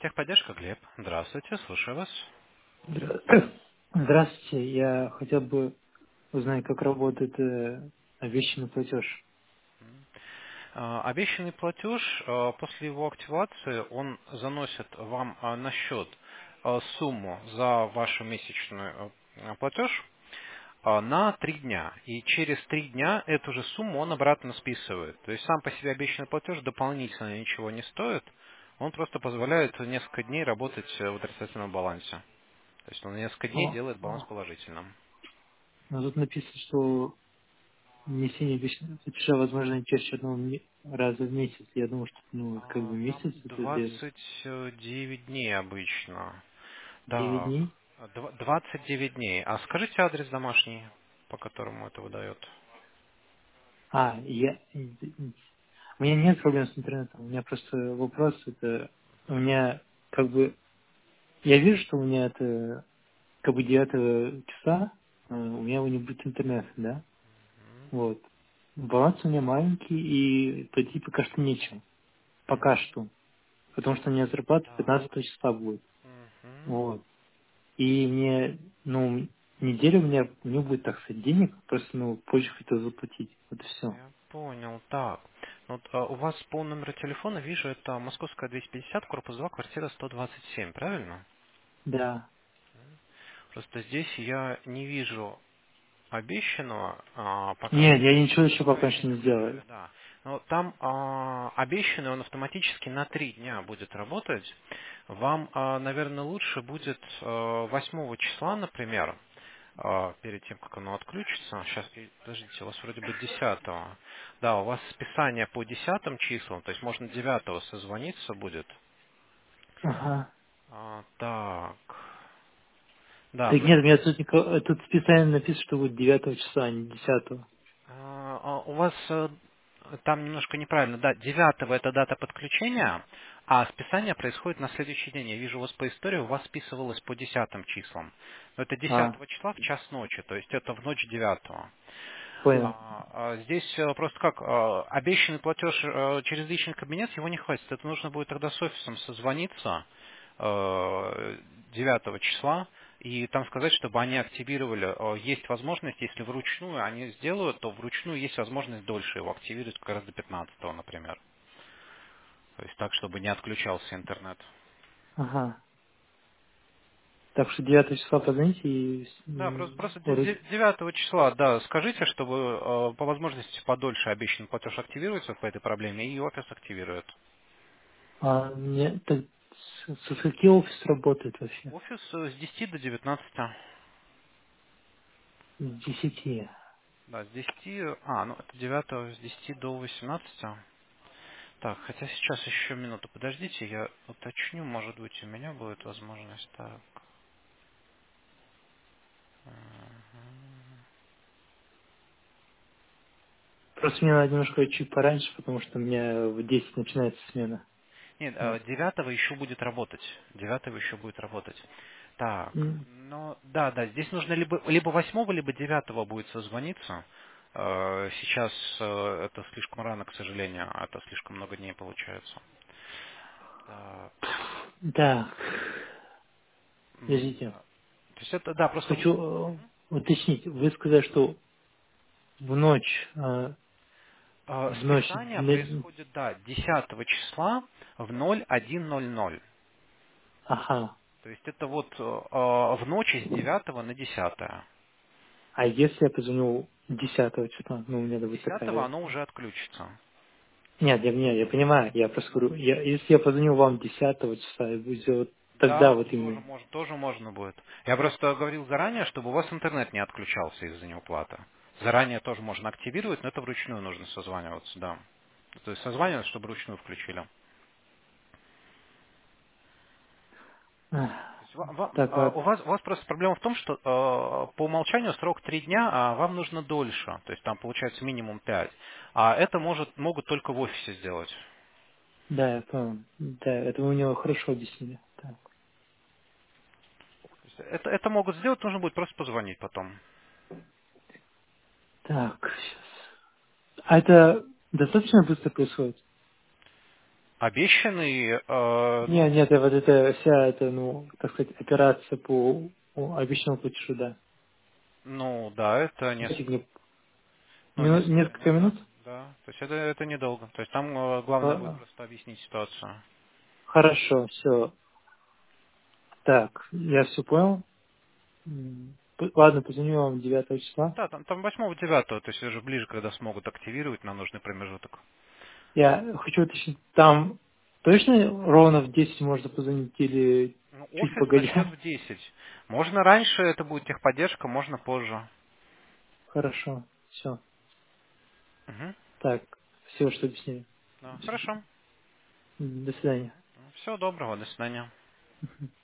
Техподдержка, Глеб. Здравствуйте, слушаю вас. Здра- Здравствуйте, я хотел бы узнать, как работает обещанный платеж. Обещанный платеж, после его активации, он заносит вам на счет сумму за вашу месячную платеж на 3 дня. И через 3 дня эту же сумму он обратно списывает. То есть сам по себе обещанный платеж дополнительно ничего не стоит. Он просто позволяет несколько дней работать в отрицательном балансе. То есть он несколько дней О, делает баланс о. положительным. Но тут написано, что внесение обещанного платежа возможно не чаще одного раза в месяц. Я думаю, что как бы месяц Там это без 29 дней обычно. 9 Так, дней. 29 дней. А скажите адрес домашний, по которому это выдает. А, у меня нет проблем с интернетом. У меня просто вопрос, это у меня как бы, я вижу, что у меня это как бы 9 часа, у меня не будет интернета, да? Вот. Баланс у меня маленький, и платить пока что нечем. Пока что. Потому что у меня зарплата Так. 15 числа будет. Мгм. Вот. И мне, неделю у меня будет, так сказать, денег, просто, позже хотел заплатить. Вот и все. Я понял. Так. Вот, у вас по номеру телефона вижу, это Московская 250, корпус 2, квартира 127, правильно? Да. Просто здесь я не вижу обещанного, пока Нет, что я ничего еще пока пока еще что не не сделал. включили, да. Но там обещанный, он автоматически на 3 дня будет работать. Вам, наверное, лучше будет 8 числа, например, перед тем, как оно отключится. Сейчас, подождите, у вас вроде бы 10. Да, у вас списание по 10 числам, то есть можно 9 созвониться будет. Ага. Так, да, Так нет, у меня тут, тут специально написано, что будет 9 числа, а не 10. У вас там немножко неправильно. Да, 9 это дата подключения, а списание происходит на следующий день. Я вижу у вас по истории, у вас списывалось по 10 числам. Но это А, 10 числа в час ночи, то есть это в ночь 9. понял. Здесь просто как, обещанный платеж через личный кабинет, его не хватит. Это нужно будет тогда с офисом созвониться 9 числа и там сказать, чтобы они активировали. Есть возможность, если вручную они сделают, то вручную есть возможность дольше его активировать, как раз до 15, например. То есть так, чтобы не отключался интернет. Ага. Так что 9 числа позвоните и Да, просто урыть. 9 числа, да, скажите, чтобы по возможности подольше обещанный платеж активируется по этой проблеме, и офис активирует. Мне, так, со скольки офис работает вообще? Офис с 10 до 19. С 10. Да, с 10, ну это 9 с 10 до 18. Так, хотя сейчас еще минуту подождите, я уточню, может быть у меня будет возможность. Так. Мгм. Просто мне надо немножко чуть пораньше, потому что у меня в 10 начинается смена. Нет, Вот. 9 еще будет работать. 9 еще будет работать. Так, М. ну да, да, здесь нужно либо 8, либо 9 будет созвониться. Сейчас это слишком рано, к сожалению, а это слишком много дней получается. Так, Да. Подождите. да. То есть это, да, просто Хочу уточнить. Вы сказали, что в ночь, в ночь, списание происходит, да, 10 числа в 01:00. ага. То есть это вот в ночь с 9 на 10. А если я позвоню 10 числа, у меня будет 10 такая... оно уже отключится. Нет, я понимаю, я просто Да. говорю, если я позвоню вам 10 числа, и вы сделаете тогда Да, вот именно... тоже можно будет. Я просто говорил заранее, чтобы у вас интернет не отключался из-за неуплаты. Заранее тоже можно активировать, но это вручную нужно созваниваться, да. То есть созваниваться, чтобы вручную включили. Ах, То есть Так, у вас просто проблема в том, что по умолчанию срок 3 дня, а вам нужно дольше. То есть там получается минимум 5. А это могут только в офисе сделать. да, я понял. Да, это вы мне хорошо объяснили. Так, То есть это могут сделать, нужно будет просто позвонить потом. так, сейчас. А это достаточно быстро происходит? Обещанный, Нет, нет, вот это вся эта, ну, так сказать, операция по обещанному платежу, да. ну да, это Дайте мне несколько несколько минут, минут. да. Да, то есть это недолго. То есть там главное будет Х- просто объяснить ситуацию. Хорошо, все. Так, я все понял. Ладно, позвоню вам 9 числа. Да, там 8-9, то есть уже ближе, когда смогут активировать на нужный промежуток. Я хочу уточнить, там точно ровно в 10 можно позвонить или Ну, чуть офис начнет погодя? в 10. Можно раньше, это будет техподдержка, можно позже. Хорошо, все. Угу. Так, все, что объяснили. Да, хорошо. До свидания. Всего доброго, до свидания.